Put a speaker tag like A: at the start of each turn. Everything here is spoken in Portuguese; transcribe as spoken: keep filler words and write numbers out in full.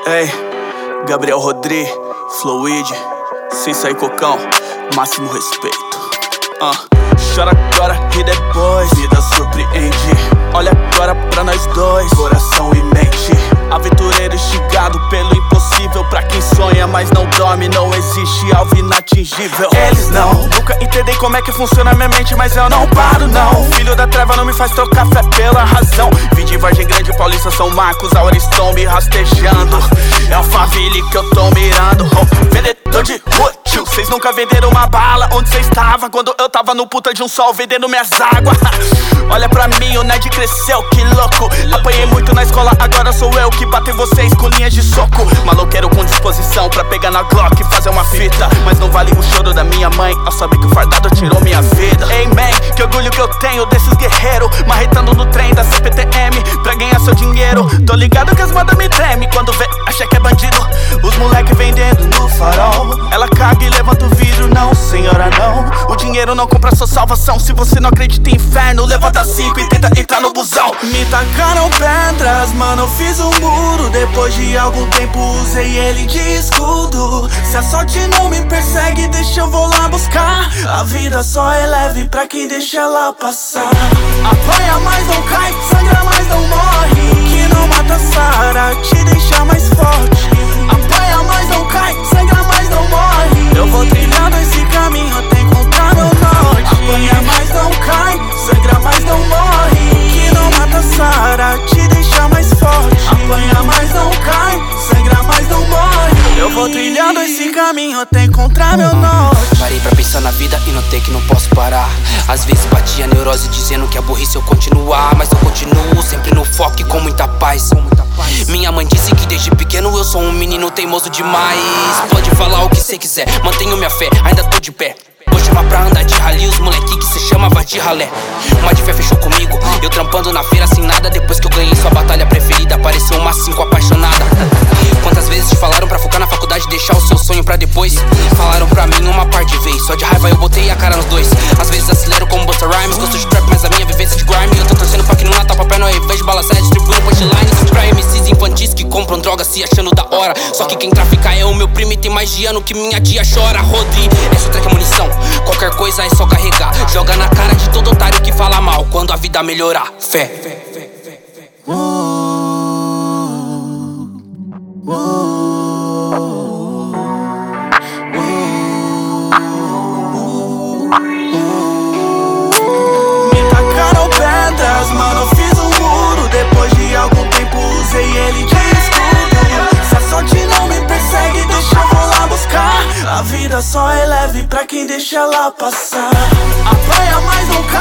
A: Ei, Gabriel Rodri, Flowid, sem sair cocão, máximo respeito. uh. Chora agora e depois vida surpreende. Olha agora pra nós dois, coração e mente. Aventureiro instigado pelo impossível. Pra quem sonha, mas não dorme, não existe alvo inatingível. Eles não, nunca entendi como é que funciona minha mente, mas eu não paro não. Filho da treva não me faz trocar fé pela razão. Vim de Vargem Grande, Paulista, São Marcos, a hora estão me rastejando. É o Faville que eu tô mirando. oh, Vendedor de rua, tio, cês nunca venderam uma bala. Onde cê estava quando eu tava no puta de um sol vendendo minhas águas? Olha pra mim, o nerd cresceu, que louco. Apanhei muito na escola, agora sou eu que bato em vocês com linhas de soco. Maloqueiro com disposição pra pegar na Glock e fazer uma fita. Mas não vale o choro da minha mãe ao saber que o fardado tirou minha vida. Ei, man, que orgulho que eu tenho desses guerreiros, marretando no trem da C P T M pra ganhar seu dinheiro. Tô ligado que as modas me tremem quando vê, acha que é bandido. Os moleque vendendo no farol. Ela caga e levanta o vidro, não, senhora, não. O dinheiro não compra sua salvação. Se você não acredita em inferno, levanta cinco e tenta entrar no busão. Me tacaram pedras, mano, eu fiz um muro. Depois de algum tempo usei ele de escudo. Se a sorte não me persegue, deixa eu vou lá buscar. A vida só é leve pra quem deixa ela passar. Apanha, mas não cai, sangra, mas não morre. Que não mata Sara, te deixa mais forte. Apanha, mas não cai, sangra, mas não morre. Eu vou trilhando esse caminho até encontrar meu norte. Apanha, mas não cai, sangra, mas não morre. Que não mata Sara, te deixa mais forte. Apanha, mas não cai, sangra, mas não morre. Eu vou trilhando esse caminho até encontrar meu norte.
B: Parei pra pensar na vida e notei que não posso parar. Às vezes batia a neurose dizendo que é burrice eu continuar. Mas eu continuo sempre no foco e com muita paz. Minha mãe disse que desde pequeno eu sou um menino teimoso demais. Pode falar o que cê quiser, mantenho minha fé, ainda tô de pé. Vou chamar pra andar de rally os moleque que cê chamava de ralé. Uma de fé fechou comigo, eu trampando na feira sem nada. Depois que eu ganhei sua batalha preferida, apareceu uma cinco apaixonada. Quantas vezes te falaram pra focar na faculdade e deixar o seu sonho pra depois? Falaram pra mim uma par de vez, só de raiva eu botei a cara nos dois. Às vezes acelero como Busta Rhymes, gosto de trap, mas a minha vivência de grime. Eu tô torcendo pra que no Natal Papai Noel vejo bala séria distribuindo punchlines pra M Cs infantis que compram droga se achando da hora. Só que quem trafica é o meu primo e tem mais de ano que minha tia chora. Rodri, essa track é munição, qualquer coisa é só carregar. Joga na cara de todo otário que fala mal quando a vida melhorar. Fé.
A: uh, uh. Mano, eu fiz um muro. Depois de algum tempo usei ele de escudo. Se a sorte não me persegue, deixa eu vou lá buscar. A vida só é leve pra quem deixa ela passar. Apanha, mas não cai.